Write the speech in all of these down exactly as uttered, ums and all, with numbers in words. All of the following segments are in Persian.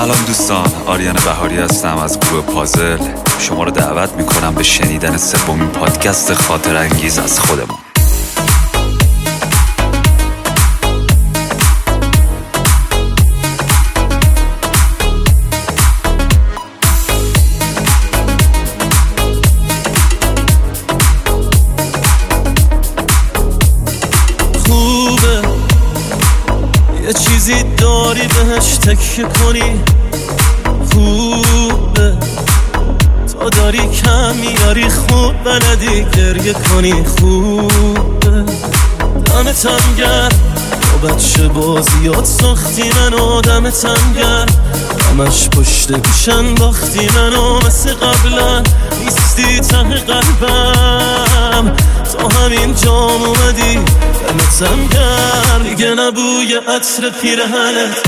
سلام دوستان، آریان بهاری هستم از گروه پازل. شما رو دعوت میکنم به شنیدن سومین پادکست خاطر انگیز از خودمون. خوبه یه چیزی داری بهش تکیه کنی، خوبه تا داری کم میاری خوب بلدی گریه کنی، خوبه دمتم گرم با بچه بازیات ساختی منو، دمتم گرم همش پشت گوشن باختی منو، مثل قبلا نیستی ته قلبم، تا همین جام اومدی دمتم گرم، دیگه نبوی عطر پیرهنت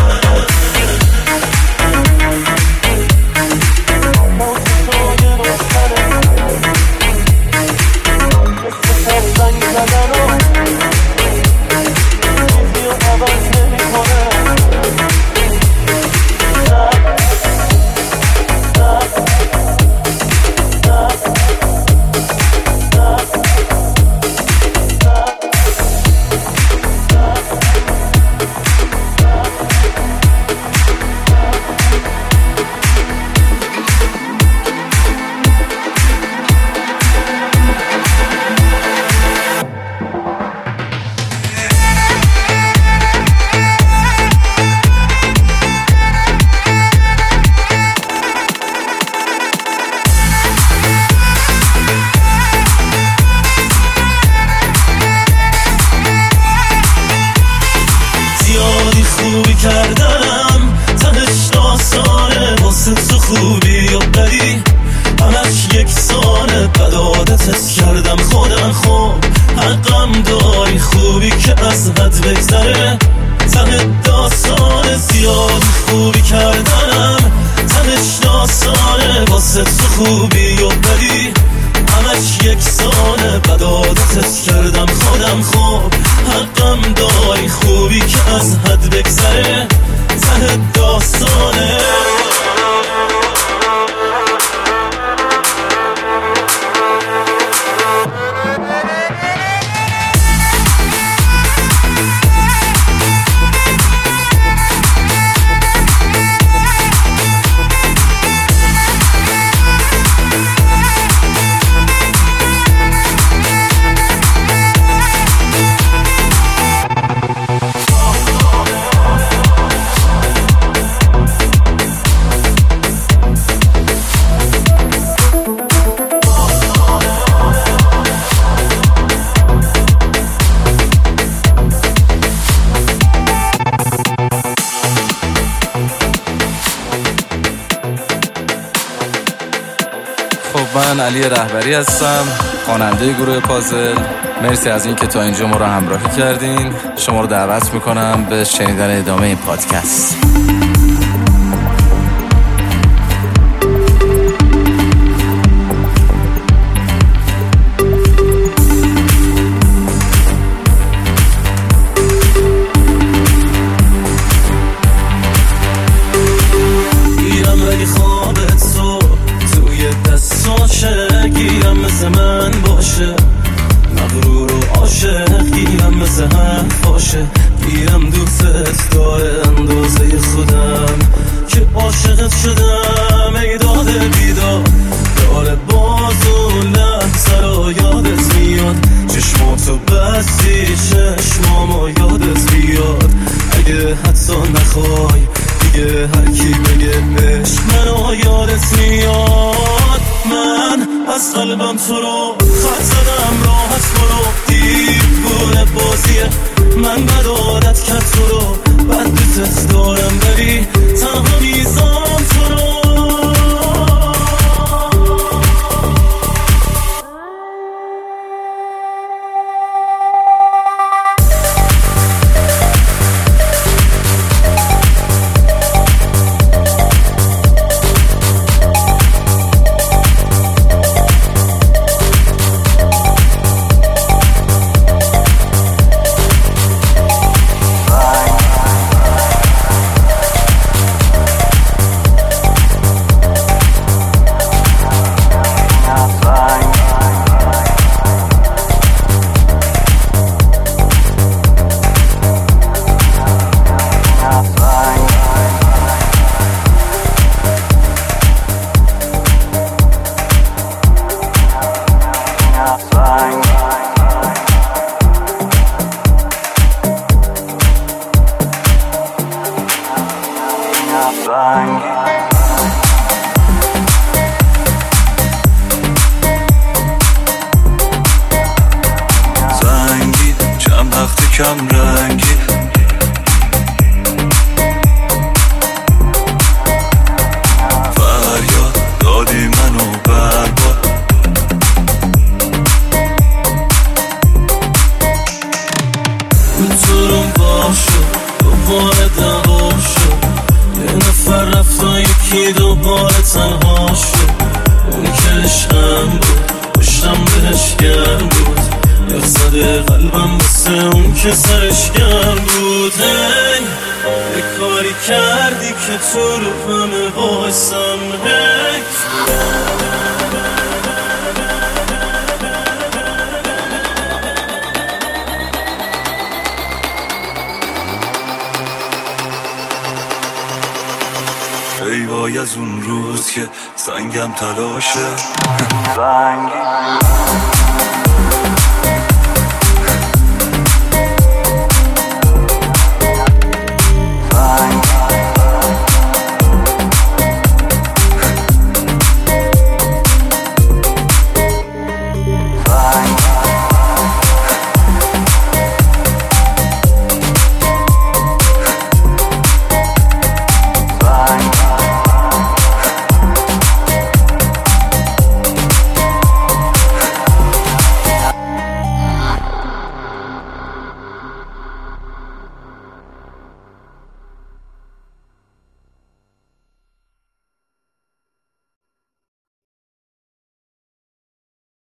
خوبی کردم، تهش داستانه واسه تو خوبی و بدی همش یکسانه، بد عادتت کردم خودم، خوب حقم داری خوبی که از حد بگذره، ته داستانه زیاد خوبی کردم، تهش داستانه واسه تو خوبی و بدی همش یکسانه، بد عادتت کردم خودم، خوب حقم داری خوبی که از حد بگذره، ته داستانه. من علی رهبری هستم، خواننده گروه پازل. مرسی از این که تا اینجا ما رو همراهی کردین. شما رو دعوت میکنم به شنیدن ادامه این پادکست. گیرم مثل من باشه، مغرور و عاشق گیرم مثل حرف باشه، گیرم دوستت داره اندازه خودم که عاشقت شدم، ای داده بیدار داره باز اون لحظه رو یادت میاد، چشماتو بستی چشمامو یادت بیاد، اگه حتی نخوای دیگه هر کی بگه عشق منو یادت میاد، من از قلبم تو رو خط زدم، راحت برو دیوونه بازیه، من بد عادت کرد تو رو، بد دوستت دارم ولی تنها میزام تو رو. کم رنگی. فریاد دادی منو برباد. حضورم باشو دوباره دوا شد. یه نفر رفت و یکی دوباره تنها شد. اون که عشقم بود پشتم بهش گرم بود. یخ زده قلبم بسه اون که سرش گرم بود. هی یه کاری کردی که تو رو همه بایستم. هی ای وای از اون روز که سنگم تلاشه. سنگ